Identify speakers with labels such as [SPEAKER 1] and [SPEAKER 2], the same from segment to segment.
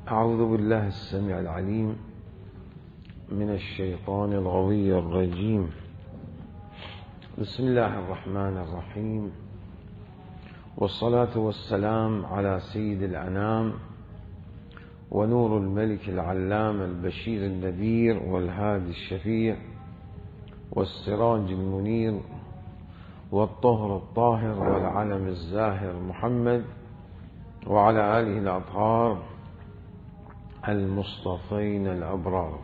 [SPEAKER 1] أعوذ بالله السميع العليم من الشيطان الغوي الرجيم. بسم الله الرحمن الرحيم، والصلاة والسلام على سيد الأنام ونور الملك العلام البشير النذير والهادي الشفيع والسراج المنير والطهر الطاهر والعلم الزاهر محمد وعلى آله الأطهار المصطفين الأبرار.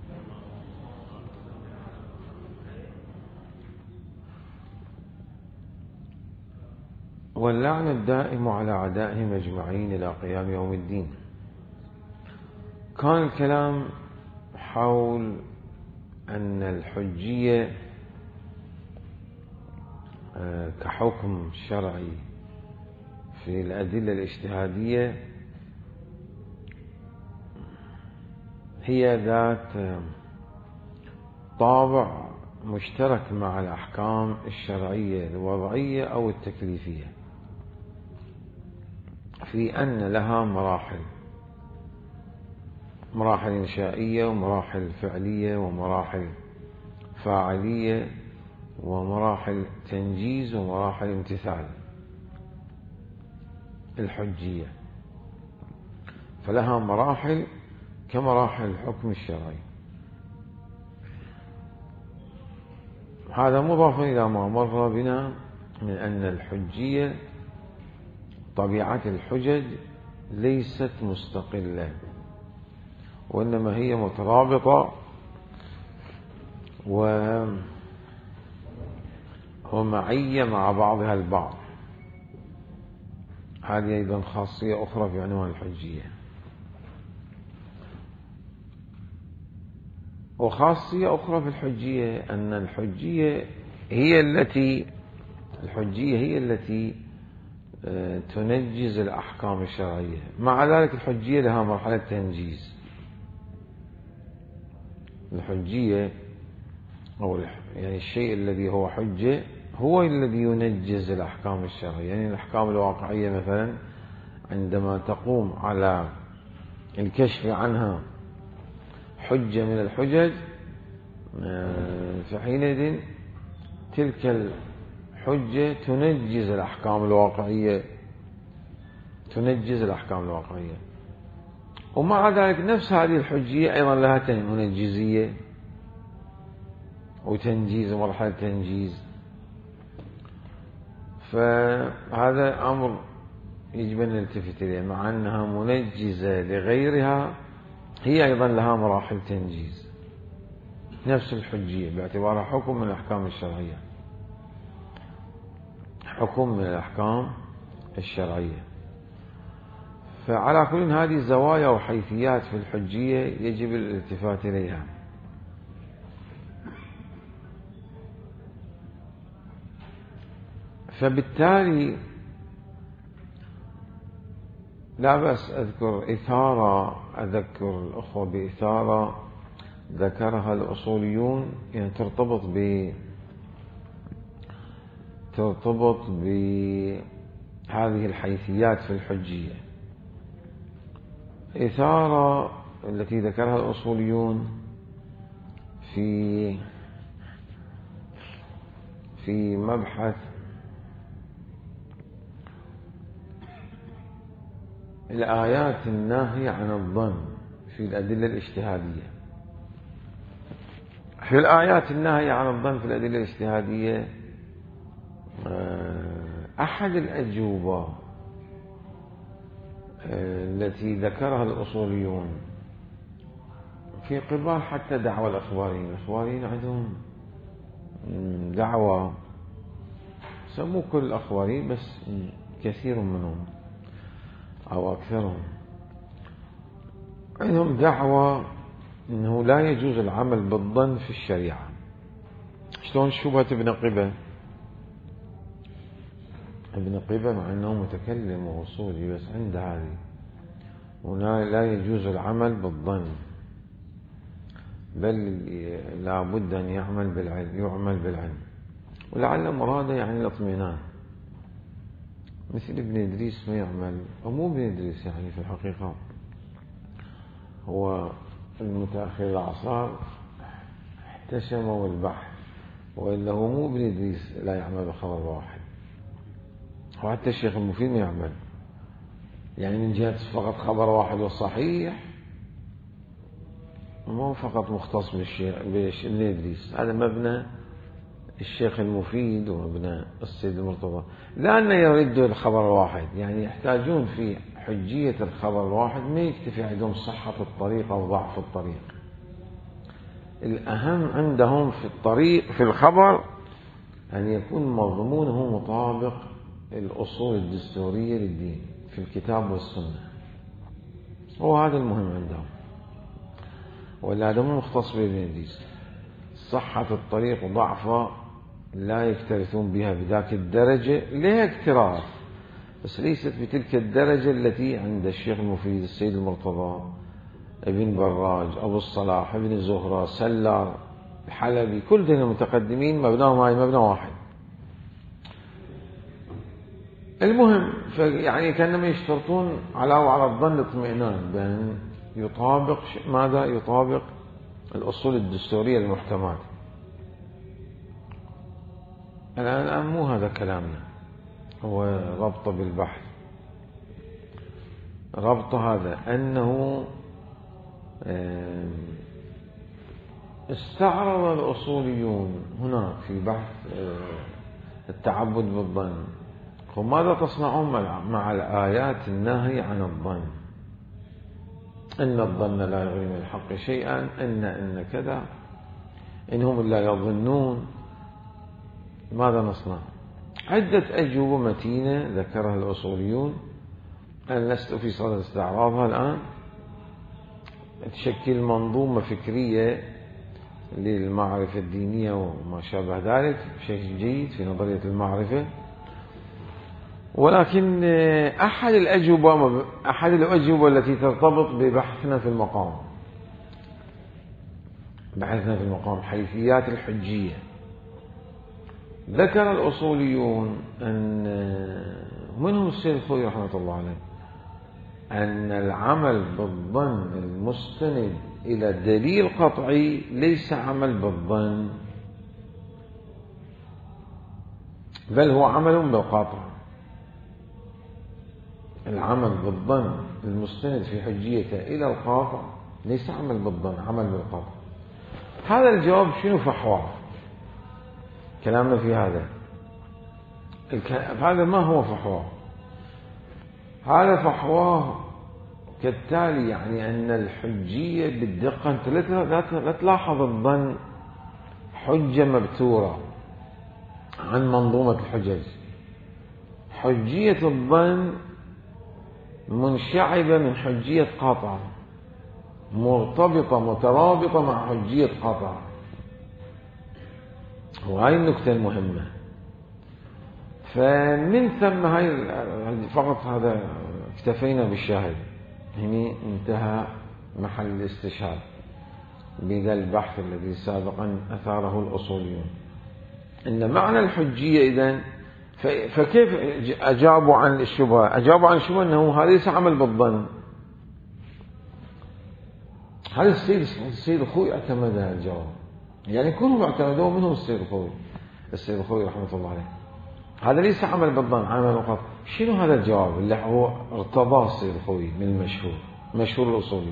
[SPEAKER 1] واللعن الدائم على أعدائهم أجمعين إلى قيام يوم الدين. كان الكلام حول أن الحجية كحكم شرعي في الأدلة الاجتهادية هي ذات طابع مشترك مع الأحكام الشرعية الوضعية أو التكليفية، في أن لها مراحل إنشائية ومراحل فعلية ومراحل فاعلية ومراحل تنجيز ومراحل امتثال. الحجية فلها مراحل كمراحل الحكم الشرعي. هذا مضاف إلى ما مر بنا من أن الحجية طبيعة الحجج ليست مستقلة، وإنما هي مترابطة ومعية مع بعضها البعض. هذه أيضا خاصية أخرى في عنوان الحجية. وخاصية أخرى في الحجية أن الحجية هي التي تنجز الأحكام الشرعية. مع ذلك الحجية لها مرحلة تنجيز. الحجية أو يعني الشيء الذي هو حجة هو الذي ينجز الأحكام الشرعية. يعني الأحكام الواقعية مثلا عندما تقوم على الكشف عنها حجة من الحجج، فحينئذ تلك الحجة تنجز الأحكام الواقعية. ومع ذلك نفس هذه الحجية أيضا لها منجزية وتنجيز ومرحلة تنجيز. فهذا أمر يجب أن نلتفت إليه، مع أنها منجزة لغيرها هي أيضا لها مراحل تنجيز. نفس الحجية باعتبارها حكم من الأحكام الشرعية، حكم من الأحكام الشرعية. فعلى كل هذه زوايا وحيثيات في الحجية يجب الالتفات إليها. فبالتالي لا بأس أذكر الأخوة بإثارة ذكرها الأصوليون، يعني ترتبط بهذه الحيثيات في الحجية. إثارة التي ذكرها الأصوليون في مبحث الآيات الناهية عن الظن في الأدلة الاجتهادية. في الآيات الناهية عن الظن في الأدلة الاجتهادية أحد الأجوبة التي ذكرها الأصوليون في قبال حتى دعوى الأخباريين عندهم دعوة، سموا كل الأخباريين بس كثير منهم أو أكثرهم عندهم دعوة أنه لا يجوز العمل بالظن في الشريعة. شلون شبهة ابن قبة مع أنه متكلم وأصولي بس عند هذه، ولا يجوز العمل بالظن، بل لا بد أن يعمل بالعلم. ولعل مراده يعني الاطمئنان. مثل ابن إدريس ما يعمل، أو مو ابن إدريس يعني في الحقيقة هو المتأخر الأعصار احتشموا البحث، وإلا هو مو ابن إدريس لا يعمل بخبر واحد، وحتى الشيخ المفيد ما يعمل، يعني من جهة فقط خبر واحد والصحيح مو فقط مختص بالشيخ ابن إدريس، هذا مبنى الشيخ المفيد ومبنى السيد المرتضى، لأن يردوا الخبر الواحد، يعني يحتاجون في حجية الخبر الواحد ما يكتفي عندهم صحة الطريق أو ضعف الطريق، الأهم عندهم في الطريق في الخبر أن يكون مضمونه مطابق الأصول الدستورية للدين في الكتاب والسنة، وهذا المهم عندهم، ولا هذا مو مختص بابن إدريس. صحة الطريق وضعفه لا يكترثون بها بذاك الدرجة، لها اكتراث بس ليست بتلك الدرجة التي عند الشيخ المفيد السيد المرتضى ابن براج أبو الصلاح ابن زهرة سلار الحلبي، كل دين المتقدمين مبناهم هاي مبنى واحد. المهم يعني كانما يشترطون على الظن اطمئنان بأن يطابق ماذا يطابق الأصول الدستورية المحتملة. الآن مو هذا كلامنا، هو ربط بالبحث، ربط هذا أنه استعرض الأصوليون هنا في بحث التعبد بالظن، وماذا تصنعون مع الآيات الناهية عن الظن؟ إن الظن لا يغني من الحق شيئا، إن كذا، إنهم إلا يظنون، ماذا نصنع؟ عدة أجوبة متينة ذكرها الأصوليون، أنا لست في صدد استعراضها الآن، تشكل منظومة فكرية للمعرفة الدينية وما شابه ذلك بشكل جيد في نظرية المعرفة، ولكن أحد الأجوبة التي ترتبط ببحثنا في المقام، بحثنا في المقام حيثيات الحجية، ذكر الأصوليون أن منهم السيد الخوئي رحمة الله عليه أن العمل بالظن المستند إلى دليل قطعي ليس عمل بالظن، بل هو عمل بالقطع. العمل بالظن المستند في حجيته إلى القاطع ليس عمل بالظن، عمل بالقطع. هذا الجواب شنو فحواه؟ كلامنا في هذا ما هو فحواه؟ هذا فحواه كالتالي، يعني أن الحجية بالدقة، أنت لا تلاحظ الظن حجة مبتورة عن منظومة الحجج، حجية الظن منشعبة من حجية قطع، مرتبطة مترابطة مع حجية قطع، وهي النكتة المهمة. فمن ثم هاي فقط هذا اكتفينا بالشاهد، هنا انتهى محل الاستشهاد بذا البحث الذي سابقا أثاره الأصوليون. إن معنى الحجية إذن، فكيف أجابوا عن الشبهة؟ أجابوا عن الشبهة أنه هذا ليس عمل بالظن. هذا السيد الخوئي اعتمد هذا الجواب، يعني كلهم اعتمدوه، منهم السيد الخوئي رحمة الله عليه، هذا ليس عمل بالظن، عمل بالقطع. شنو هذا الجواب اللي هو ارتضاه السيد الخوئي من مشهور الأصولي؟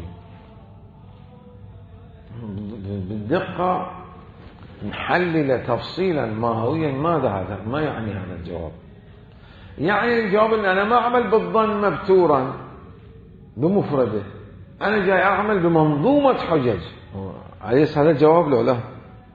[SPEAKER 1] بالدقة نحلل تفصيلا ماهويا ماذا هذا، ما يعني هذا الجواب؟ يعني الجواب ان انا ما اعمل بالظن مبتورا بمفرده، انا جاي اعمل بمنظومة حجج. أليس هذا الجواب لو لا؟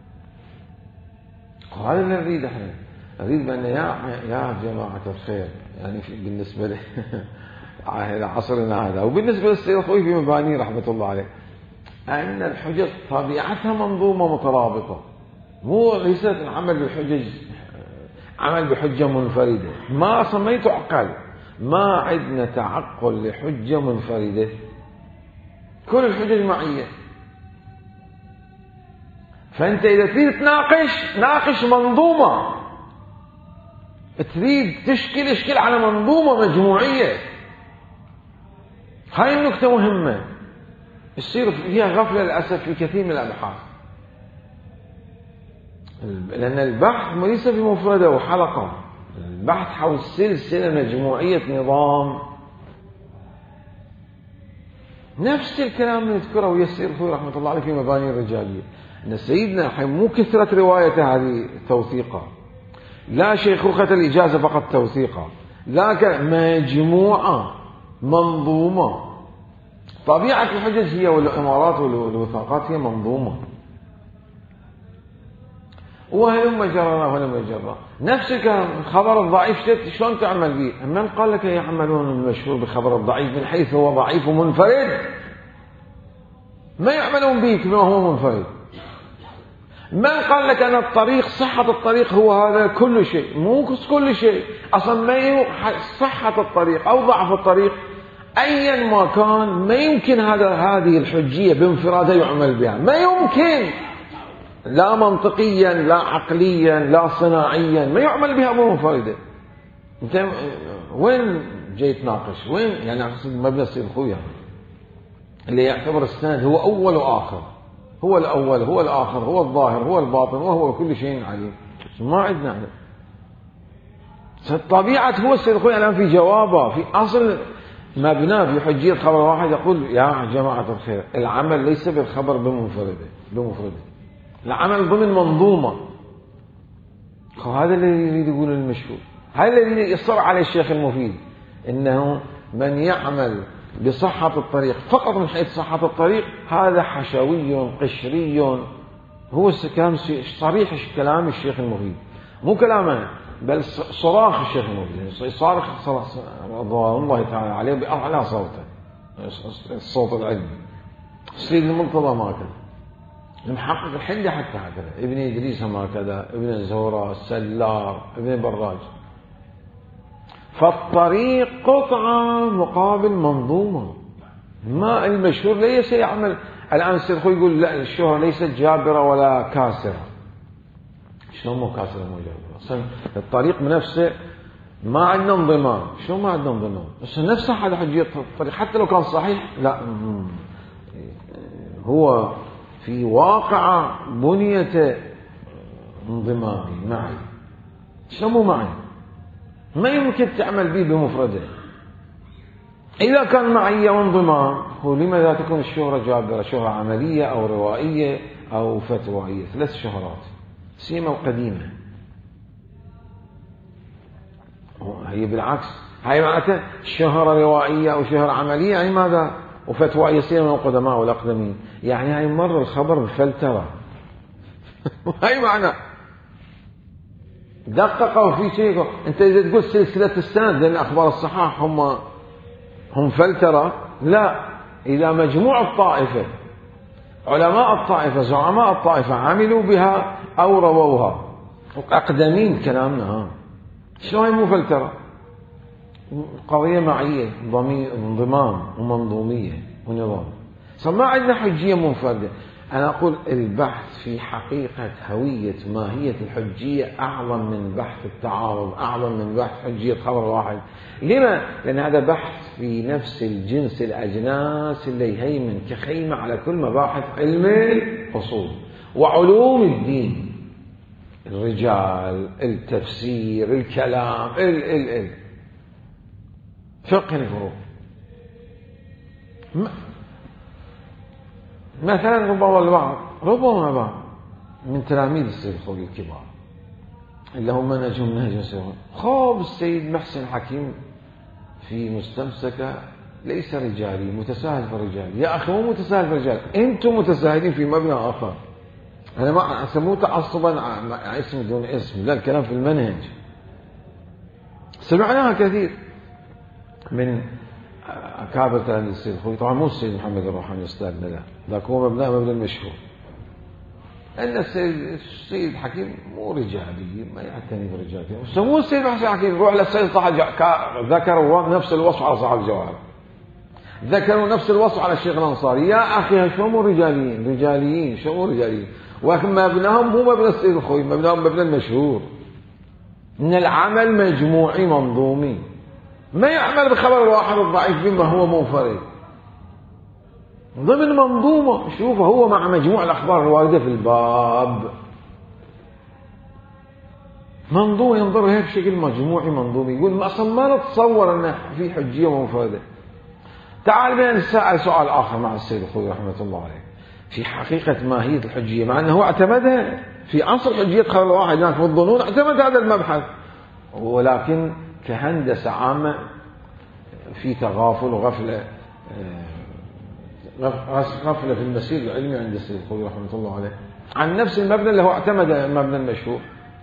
[SPEAKER 1] هذا اللي نريد احنا، نريد بان يا جماعة الخير، يعني بالنسبة لعصرنا هذا، وبالنسبة للسيد الخوئي في مبانيه رحمة الله عليه، أن الحجج طبيعتها منظومة مترابطة، مو ليست العمل بالحجج عمل بحجة منفردة، ما تعقل، ما عندنا تعقل لحجة منفردة، كل الحجج معية. فأنت إذا تريد ناقش منظومة، تريد تشكل على منظومة مجموعية. هاي النكتة مهمة. يصير فيها غفلة للأسف في كثير من الأبحاث، لأن البحث ليس بمفردة وحلقة، البحث حول سلسلة مجموعية نظام. نفس الكلام اللي نذكره ويسير الخوي رحمة الله عليه في مباني الرجالية، أن سيدنا مو كثرة روايته هذه توثيقة، لا شيخوخة الإجازة فقط توثيقة، لا مجموعة منظومة. طبيعة الحجج هي والإمارات والوثاقات هي منظومة، وهلم جرنا وهلم جرنا. نفس الخبر الضعيف شلون تعمل به؟ من قال لك يعملون المشهور بخبر الضعيف من حيث هو ضعيف ومنفرد؟ ما يعملون به كما هو منفرد. من قال لك أن الطريق صحة الطريق هو هذا كل شيء؟ مو كل شيء أصلا. ما صحة الطريق أو ضعف الطريق أيا ما كان ما يمكن هذه الحجية بانفرادها يعمل بها، ما يمكن، لا منطقيا لا عقليا لا صناعيا، ما يعمل بها منفردة. انت وين جاي تناقش؟ وين يعني اقصد مبنى السيد خويا اللي يعتبر السند هو اول واخر، هو الاول هو الاخر هو الظاهر هو الباطن وهو كل شيء عليم. ما عندنا احنا الطبيعة. هو السيد خويا الان في جوابه في اصل مبناه في حجية خبر واحد يقول يا جماعة الخير العمل ليس بالخبر بمفردة، العمل ضمن منظومة. هذا الذي يريد يقول المشهور، هذا الذي يصر عليه الشيخ المفيد، إنه من يعمل بصحة الطريق فقط من حيث صحة الطريق هذا حشوي قشري. هو كلام صريح كلام الشيخ المفيد، مو كلامه بل صراخ الشيخ المفيد، صارخ رضوان الله تعالى عليه بأعلى صوته، الصوت العلمي. السيد المنتظر ما كذا، المحقق الحندي حتى هكذا، ابن إدريس ما كذا، ابن الزهراء، السلار، ابن براج. فالطريق قطعة مقابل منظومة. ما المشهور ليس يعمل. الآن السيد خوي يقول لا الشهرة ليست جابرة ولا كاسرة. شلون مو كاسرة مو جابرة؟ أصلا الطريق بنفسه ما عندنا انضمام. شو ما عندنا انضمام؟ بس نفسه هذا حجية الطريق حتى لو كان صحيح لا، هو في واقع بنية انضمامي معي. شلون مو معي؟ ما يمكن تعمل به بمفرده. إذا كان معية وانضمام هو لماذا تكون الشهرة جابرة؟ شهرة عملية أو روائية أو فتوائية، 3 شهرات سيمة وقديمة. هي بالعكس، هاي معناتها شهرة روائية أو شهرة عملية يعني ماذا؟ وفتوائية سيمة من القدماء والأقدمين، يعني هاي مر الخبر بفلترة. هاي معنى دققوا في شيء. انت اذا تقول سلسلة السند لان اخبار الصحاح هم فلترة، لا، اذا مجموع الطائفة علماء الطائفة زعماء الطائفة عملوا بها او رووها اقدمين كلامنا، شلون مو فلترة؟ قضية معية، انضمام ومنظومية ونظام. فما عندنا حجية منفردة. أنا أقول البحث في حقيقة هوية ماهية الحجية أعظم من بحث التعارض، أعظم من بحث حجية خبر واحد. لما؟ لأن هذا بحث في نفس الجنس الأجناس اللي يهيمن كخيمة على كل مباحث علم الأصول وعلوم الدين، الرجال، التفسير، الكلام، فقه الفروع. مثلا ربما بعض من تلاميذ السيد الخوي الكبار اللي هم نجم نهج السيد خوب السيد محسن حكيم في مستمسكة ليس رجالي، متساهل في الرجال. يا أخي مو متساهل في الرجال، أنتم متساهلين في مبنى آخر. أنا ما أسموه تعصبا على اسم دون اسم، لا، الكلام في المنهج. سمعناها كثير من أكابر تلاميذ السيد الخوي، طبعا مو السيد محمد الروحاني أستاذنا، لا، ذاك هو مبنى المشهور. أن السيد حكيم مو رجالي، ما يعتني برجالته. سموه السيد محسن حكيم، روح للسيد صاحب ذكروا نفس الوصف على صاحب الجواب، ذكروا نفس الوصف على الشيخ الأنصاري. يا أخي شو مو رجاليين شو مو رجاليين؟ ولكن مبناهم مو مبنى السيد الخوي، مبناهم مبنى المشهور من العمل مجموعي منظومي، ما يعمل بخبر الواحد الضعيف بما هو منفرد. ضمن منظومة. شوف هو مع مجموع الأخبار الواردة في الباب منظومة ينظر لها بشكل مجموعي منظومي، يقول أصلا ما نتصور أن في حجية مفردة. تعال بنا نسأل سؤال آخر مع السيد الخوئي رحمة الله عليه في حقيقة ماهية الحجية، مع أنه اعتمدها في عصر حجية خبر الواحد هناك في الظنون، اعتمد هذا المبحث، ولكن كهندسة عامة في تغافل وغفلة غفلة في المسير العلمي عند السيد الخوئي رحمة الله عليه عن نفس المبنى اللي هو اعتمد المبنى المشهور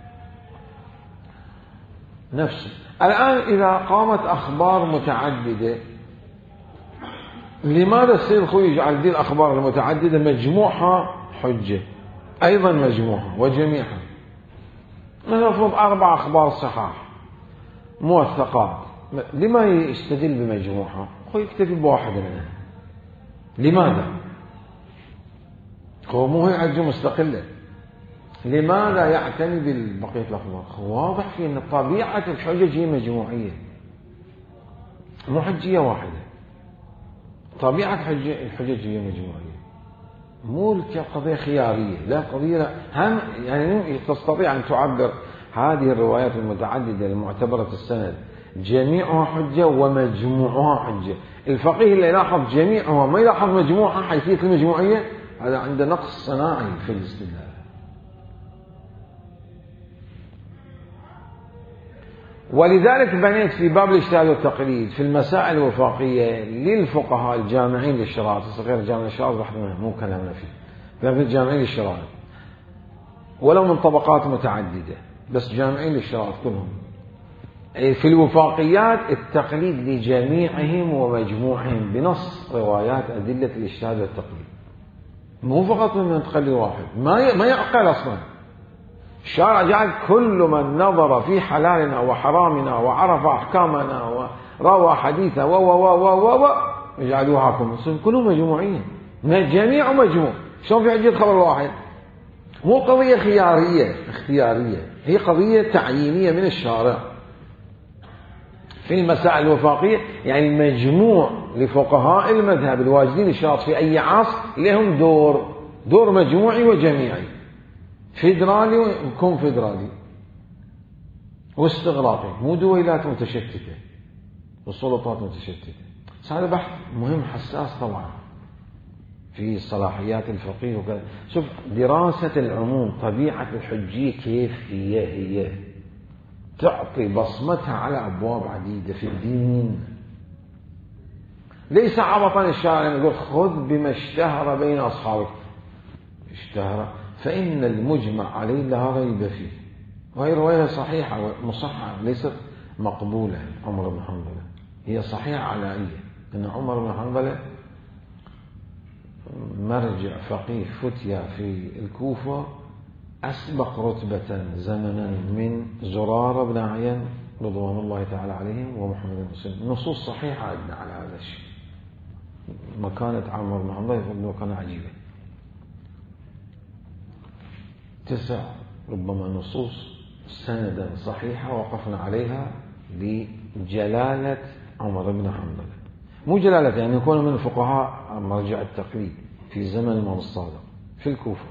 [SPEAKER 1] نفسه. الآن إذا قامت أخبار متعددة، لماذا السيد الخوئي يجعل هذه الأخبار المتعددة مجموعها حجة أيضا مجموعها وجميعها؟ نفرض 4 أخبار صحاح موثقات، لما يستدل بمجموعها؟ هو يكتفي بواحدة منها. لماذا؟ هو مو هي حجة مستقلة، لماذا يعتني ببقية الأخبار؟ واضح في أن طبيعة الحجج هي مجموعية مو حجية واحدة. طبيعة الحجج هي مجموعية، مو قضية خيارية، لا قضية لا. هم يعني تستطيع أن تعبر هذه الروايات المتعددة المعتبرة السند جميعها حجة ومجموعها حجة. الفقيه اللي يلاحظ جميعها ما يلاحظ مجموعها حيثية المجموعية، هذا عنده نقص صناعي في الاستدلال. ولذلك بنيت في باب الاجتهاد والتقليد في المسائل الوفاقية للفقهاء الجامعين للشرائط، غير جامع الشرائط رحمه مو كلامنا فيه، لكن الجامعين للشرائط ولو من طبقات متعددة، بس جامعين للشرائط كلهم. في الوفاقيات التقليد لجميعهم ومجموعهم بنص روايات أدلة الاجتهاد والتقليد، مو فقط من تقليد واحد، ما يعقل أصلا. الشارع جعل كل من نظر في حلالنا وحرامنا وعرف أحكامنا وروى حديثا و يجعلوه حكم، كلهم مجموعين، جميع مجموع. شلون في حجة خبر واحد؟ مو قضية خيارية اختيارية، هي قضية تعيينية من الشارع. في المسائل الوفاقية يعني المجموع لفقهاء المذهب الواجدين الشرط في أي عصر لهم دور مجموعي وجميعي، فيدرالي وكونفدرالي واستغراقي، مو دويلات متشتتة وسلطات متشتتة. هذا بحث مهم حساس طبعا في صلاحيات الفقيه وكذا. شوف دراسة العموم طبيعة الحجية كيف هي تعطي بصمتها على أبواب عديدة في الدين. ليس عبطا الشارع يقول خذ بما اشتهر بين أصحابك، اشتهر فإن المجمع عليه لا ريب فيه، وهي رواية صحيحة ومصححة ليست مقبولة. عمر بن حنظلة هي صحيحة علائية، أن عمر بن حنظلة مرجع فقيه فتيا في الكوفة أسبق رتبة زمنا من زرارة بن عيان رضوان الله تعالى عليهم ومحمد بن مسلم. نصوص صحيحة عندنا على هذا الشيء. مكانة عمر بن حنظلة مكانة عجيبة. 9 ربما نصوص سندا صحيحة وقفنا عليها لجلالة عمر بن حنظلة، مو جلالة يعني يكون من الفقهاء مرجع التقليد في زمن الإمام الصادق في الكوفة.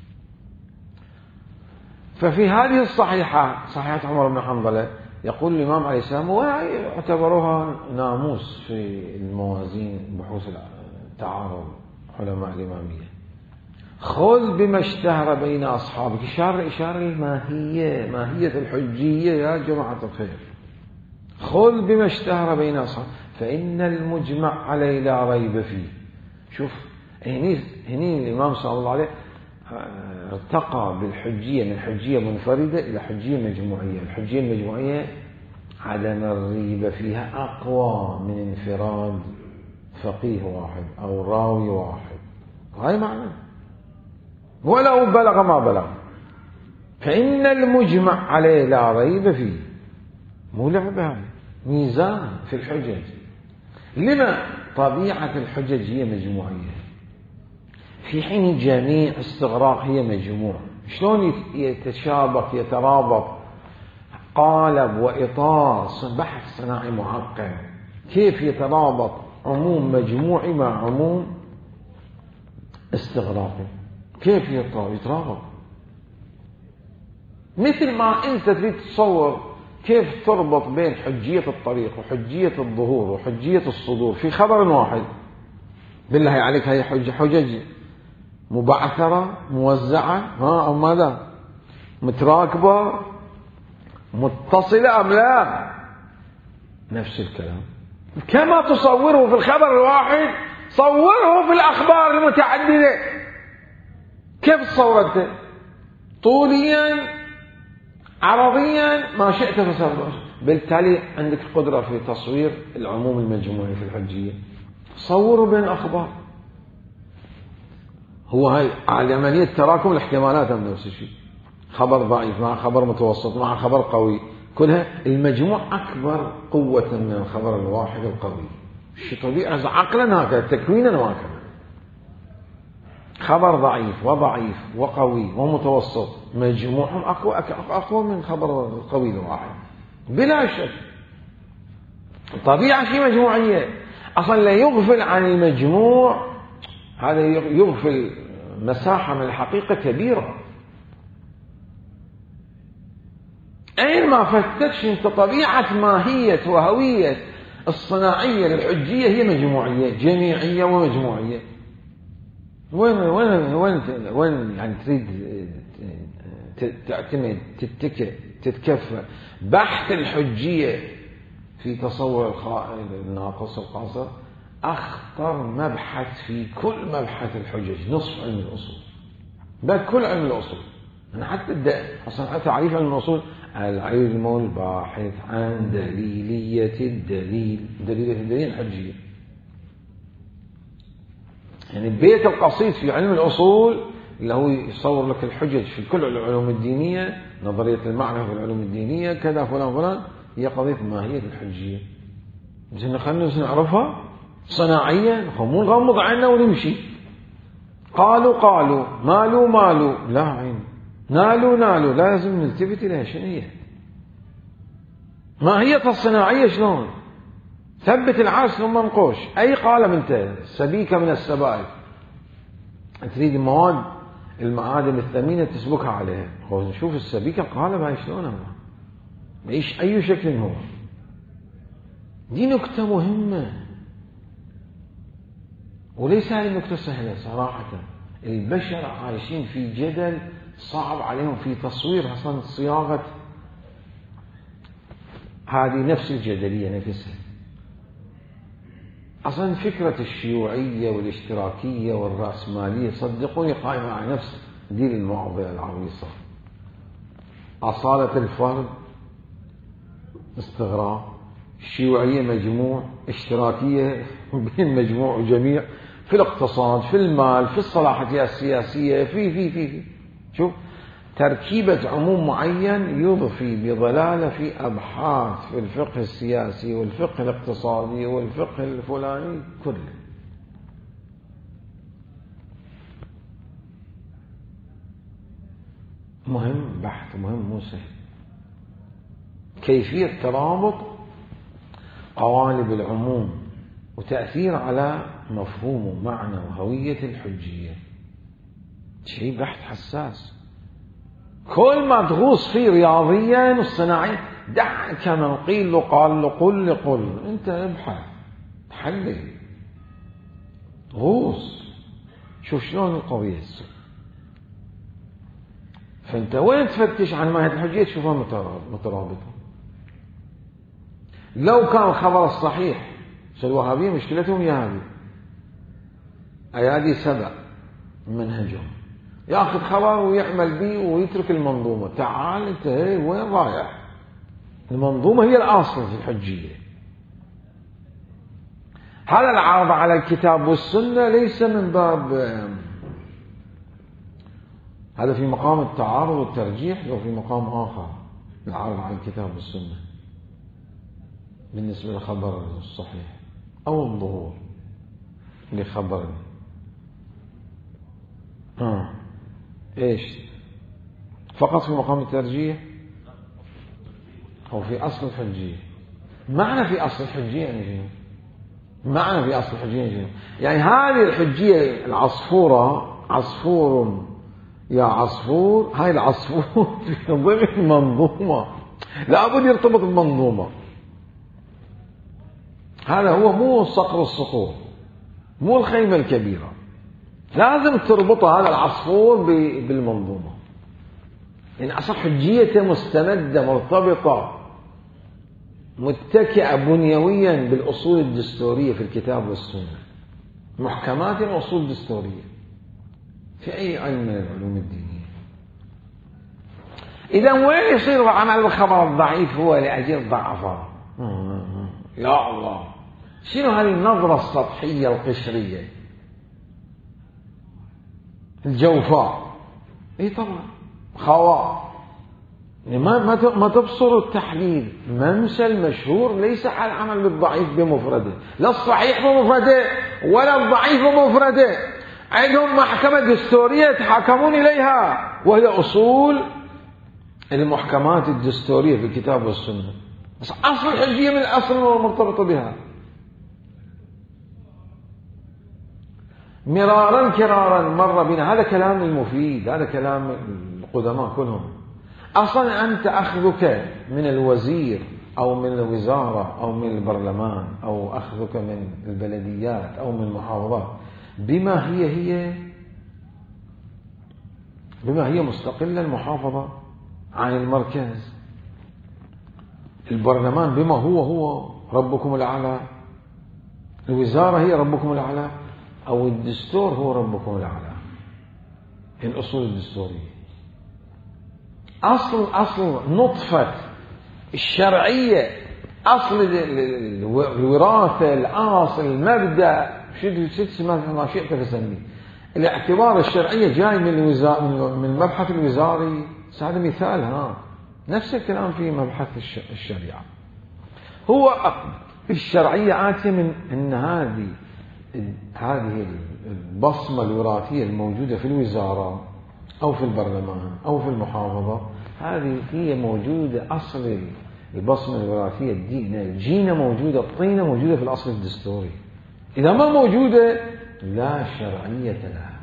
[SPEAKER 1] ففي هذه الصحيحة صحيحة عمر بن حنظلة يقول الإمام عليه السلام واعتبروها ناموس في الموازين بحوث التعارض علماء الإمامية، خذ بما اشتهر بين أصحابك، إشارة الماهية، ماهية الحجية يا جماعة الخير. خذ بما اشتهر بين أصحابك فإن المجمع عليه لا ريب فيه. شوف هني الإمام صلى الله عليه ارتقى بالحجية من حجية منفردة إلى حجية مجموعية. الحجية المجموعية عدم الريب فيها أقوى من انفراد فقيه واحد أو راوي واحد، هاي معنى ولو بلغ ما بلغ. فإن المجمع عليه لا ريب فيه، مو لعبة، ميزان في الحجج. لما؟ طبيعة الحجج هي مجموعية، في حين جميع استغراق هي مجموع. شلون يتشابك يترابط قالب وإطار بحث صناعي معقد، كيف يترابط عموم مجموعي مع عموم استغراقي. كيف يترابط؟ مثل ما أنت تريد تصور كيف تربط بين حجية الطريق وحجية الظهور وحجية الصدور في خبر واحد. بالله عليك هي حجج مبعثرة موزعة أو ماذا؟ متراكبة متصلة أم لا؟ نفس الكلام. كما تصوره في الخبر الواحد صوره في الأخبار المتعددة. كيف تصورته؟ طوليا عرضيا ما شئت فصور. بالتالي عندك القدرة في تصوير العموم المجموعي في الحجية. صوروا بين الأخبار. هو هاي عملية تراكم الاحتمالات من نفس الشيء. خبر ضعيف مع خبر متوسط مع خبر قوي، كلها المجموع أكبر قوة من الخبر الواحد القوي. الشيء طبيعي عقلا هكذا، تكوينا هكذا. خبر ضعيف وضعيف وقوي ومتوسط مجموعهم أقوى من خبر القوي الواحد بلا شك. طبيعة شيء مجموعية. أصلا لا يغفل عن المجموع، هذا يغفل مساحة من الحقيقة كبيرة. أين ما فتش أنت طبيعة ماهية وهوية الصناعية للحجية هي مجموعية، جميعية ومجموعية. وين يعني تريد تعتمد تتكئ تتكفى بحث الحجية في تصور القائل الناقص القاصر أخطر مبحث في كل مبحث الحجج، نصف علم الأصول، بل كل علم الأصول. أنا حتى أصلا تعريف علم الأصول العلم الباحث عن دليلية الدليل، دليلية الدليل الحجية. يعني البيت القصيد في علم الأصول اللي هو يصور لك الحجج في كل العلوم الدينية، نظرية المعنى في العلوم الدينية كذا فلان، هي قضية ماهية الحجية. زين خلينا نعرفها صناعيا، مو نغمض عنا ونمشي. قالوا مالوا لا عين، نالوا لازم نلتفت إليها. شنو هي ماهية الصناعية؟ شلون ثبت العرس ثم منقوش؟ أي قالب أنت سبيكة من السبائك تريد المعادن الثمينة تسبكها عليها. نشوف السبيكة القالب هاي شلون هو بإيش أي شكل هو. دي نكتة مهمة، وليس هذه النكتة سهلة صراحة. البشر عايشين في جدل صعب عليهم في تصوير أصلا صياغة هذه نفس الجدلية نفسها. أصلا فكرة الشيوعية والاشتراكية والرأسمالية صدقوني قائمة على نفس دي المعضلة العويصة. أصالة الفرد استغراق، الشيوعية مجموع، اشتراكية بين مجموع وجميع، في الاقتصاد في المال في الصلاحية السياسية في شوف تركيبة عموم معين يضفي بضلالة في أبحاث في الفقه السياسي والفقه الاقتصادي والفقه الفلاني كله. مهم بحث مهم مو سهل. كيفية ترابط قوالب العموم وتأثير على مفهوم ومعنى وهوية الحجية شيء بحث حساس. كل ما تغوص فيه رياضيا والصناعيا دعك من قيل له قال له قل انت ابحث تحلل غوص شوف شلون القضية. فانت وين تفتش عن ماهية الحجية تشوفها مترابطة. لو كان الخبر الصحيح الوهابية مشكلتهم يا هذه أيادي سبع منهجهم، ياخذ خبر ويعمل به ويترك المنظومة. تعال انت وين رايح؟ المنظومة هي الأصل في الحجية. هذا العرض على الكتاب والسنة ليس من باب هذا في مقام التعارض والترجيح، لو في مقام آخر العرض على الكتاب والسنة بالنسبة للخبر الصحيح أو الظهور لخبر إيش فقط في مقام الترجيح أو في أصل الحجية. معنى في أصل الحجية يعني معنى في أصل الحجية يعني هذه الحجية العصفورة، عصفور يا عصفور، هاي العصفور في ضمن منظومة لابد يرتبط بالمنظومة. هذا هو مو صقر الصخور، مو الخيمة الكبيرة، لازم تربط هذا العصفور بالمنظومة. يعني أصل حجيته مستمدة مرتبطة متكئة بنيويا بالأصول الدستورية في الكتاب والسنة، محكمات الأصول الدستورية في أي علم من العلوم الدينية. إذا وين يصير عمل بالخبر الضعيف هو لأجل الضعفاء؟ يا الله، شنو هذه النظرة السطحية القشرية الجوفاء؟ اي طبعا خواء، يعني ما تبصر التحليل. منسى المشهور ليس على العمل بالضعيف بمفرده، لا الصحيح بمفرده ولا الضعيف بمفرده. عندهم محكمة دستورية يتحاكمون إليها، وهي أصول المحكمات الدستورية في الكتاب والسنة. بس أصل الحجية من الأصل المرتبطة بها. مرارا كرارا مر بنا، هذا كلام المفيد، هذا كلام القدماء كلهم. أصلا أنت أخذك من الوزير أو من الوزارة أو من البرلمان أو أخذك من البلديات أو من المحافظات بما هي مستقلة المحافظة عن المركز، البرلمان بما هو ربكم الأعلى، الوزارة هي ربكم الأعلى، أو الدستور هو ربكم الأعلى. الأصول الدستورية أصل نطفة الشرعية، أصل الوراثة، الأصل، المبدأ، ما شئت فسميه. الاعتبار الشرعية جاي من المبحث الوزاري. هذا مثال، نفس الكلام في مبحث الشريعة. هو الشرعية آتية من أن هذه البصمة الوراثية الموجودة في الوزارة أو في البرلمان أو في المحافظة، هذه هي موجودة. أصل البصمة الوراثية الجينة موجودة، الطينة موجودة في الأصل الدستوري. إذا ما موجودة لا شرعية لها.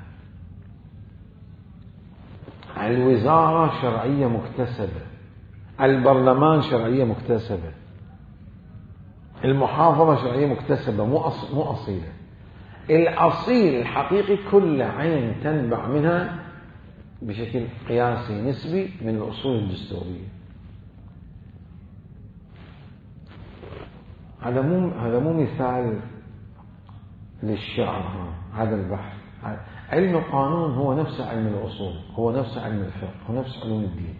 [SPEAKER 1] الوزارة شرعية مكتسبة، البرلمان شرعية مكتسبة، المحافظة شرعية مكتسبة، مو أصيلة. الأصيل الحقيقي كل عين تنبع منها بشكل قياسي نسبي من الأصول الدستورية. هذا مو مثال للشعر، هذا البحث. علم القانون هو نفس علم الأصول، هو نفس علم الفقه، هو نفس علوم الدين.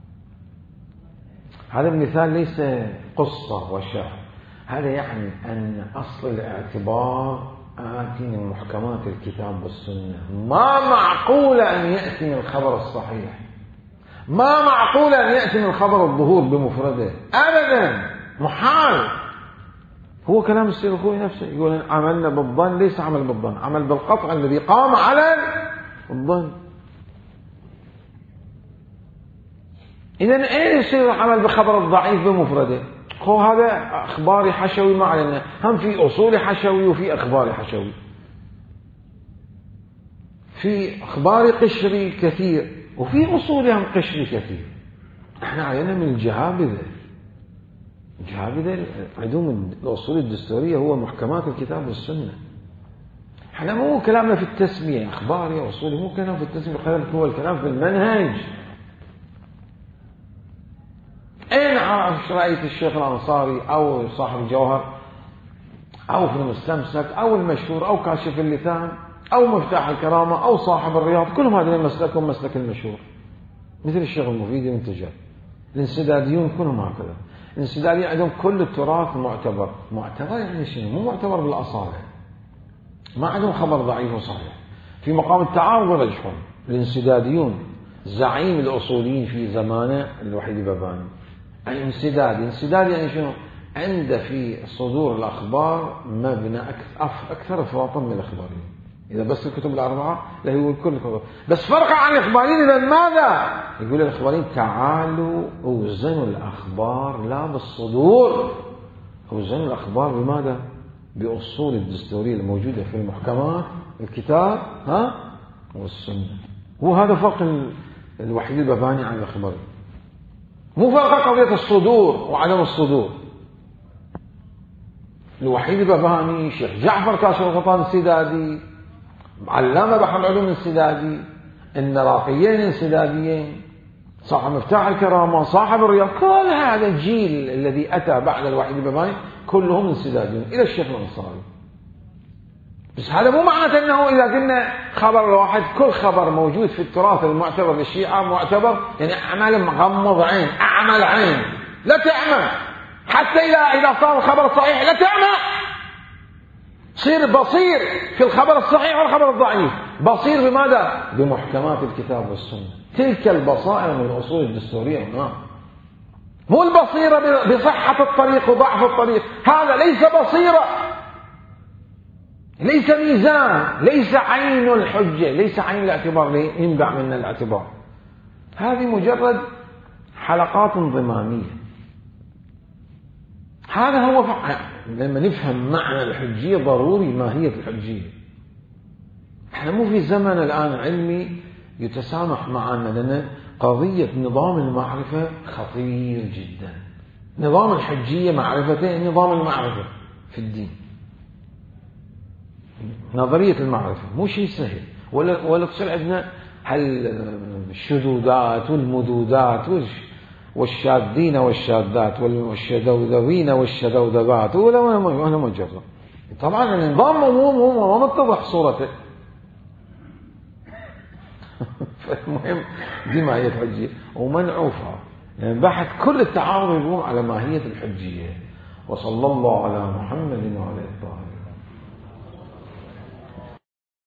[SPEAKER 1] هذا المثال ليس قصة وشعر، هذا يعني أن أصل الاعتبار آتي من محكمات الكتاب والسنة. ما معقول أن يأتي من الخبر الصحيح، ما معقول أن يأتي من خبر الظهور بمفرده أبدا، محال. هو كلام السيد الخوئي نفسه يقول عملنا بالظن، ليس عمل بالظن، عمل بالقطع الذي قام على الظن. إذن أين يصير العمل بخبر الضعيف بمفرده؟ هو هذا أخباري حشوي، ما علينا، هم في أصول حشوي وفي أخبار حشوي، في أخبار قشري كثير وفي أصولهم قشري كثير. احنا علينا من الجهابذة عندهم الأصول الدستورية هو محكمات الكتاب والسنة. احنا مو كلامنا في التسمية أخباري وأصولي، مو كلام في التسمية، هو الكلام في المنهج. أين رأيت الشيخ الأنصاري أو صاحب الجوهر أو في المستمسك أو المشهور أو كاشف اللثام أو مفتاح الكرامة أو صاحب الرياض، كلهم هذين مسلكهم مسلك المشهور، مثل الشيخ المفيد المنتجر. الانسداديون كلهم هكذا. الانسداديين عندهم كل التراث معتبر يعني شنو؟ مو معتبر بالأصالة، ما عندهم خبر ضعيف وصحيح. في مقام التعارض يرجحون. الانسداديون زعيم الأصوليين في زمانه الوحيد باباني. انسداد يعني شنو؟ عنده في صدور الأخبار مبنى أكثر افراطا من الإخباريين. إذا بس الكتب الأربعة لا يقول كل الكتب، بس فرق عن الإخباريين. إذا ماذا يقول الإخباريين؟ تعالوا اوزنوا الأخبار لا بالصدور، اوزنوا الأخبار بماذا؟ بأصول الدستورية الموجودة في المحكمات الكتاب والسنة. هو هذا فرق الوحيد الباباني عن الأخباري. مو فرق قضية الصدور وعدم الصدور. الوحيد الباباني شيخ جعفر كاشف الغطان السدادي، علامة بحر العلوم السدادي، النراقيين السداديين، صاحب مفتاح الكرامة، صاحب الرياض، كل هذا الجيل الذي أتى بعد الوحيد الباباني كلهم السداديين إلى الشيخ الأنصاري. بس هذا مو معناته أنه إذا قلنا خبر الواحد، كل خبر موجود في التراث المعتبر للشيعة معتبر يعني أعمال مغمض عين، أعمل عين، لا تعمى، حتى إذا صار الخبر صحيح لا تعمى، صير بصير في الخبر الصحيح والخبر الضعيف. بصير بماذا؟ بمحكمات الكتاب والسنة. تلك البصائر من الأصول الدستورية هنا، مو البصيرة بصحة الطريق وضعف الطريق. هذا ليس بصيرة، ليس ميزان، ليس عين الحجة، ليس عين الاعتبار ينبع من الاعتبار. هذه مجرد حلقات ضمانية. هذا هو لما نفهم معنى الحجية ضروري ماهية الحجية. احنا مو في زمن الآن علمي يتسامح معنا، لأن قضية نظام المعرفة خطير جدا. نظام الحجية معرفتين، نظام المعرفة في الدين، نظرية المعرفة مو شيء سهل، ولا تصير عندنا الشذوذات والمذوذات والشاذين والشاذات والشذوذوين والشذوذبات، ولا مجرد. طبعا النظام مو متضح صورته. فالمهم دي ماهية الحجية ومنعوفة، يعني بحث كل التعارض يقوم على ماهية الحجية. وصلى الله على محمد وعلى آله.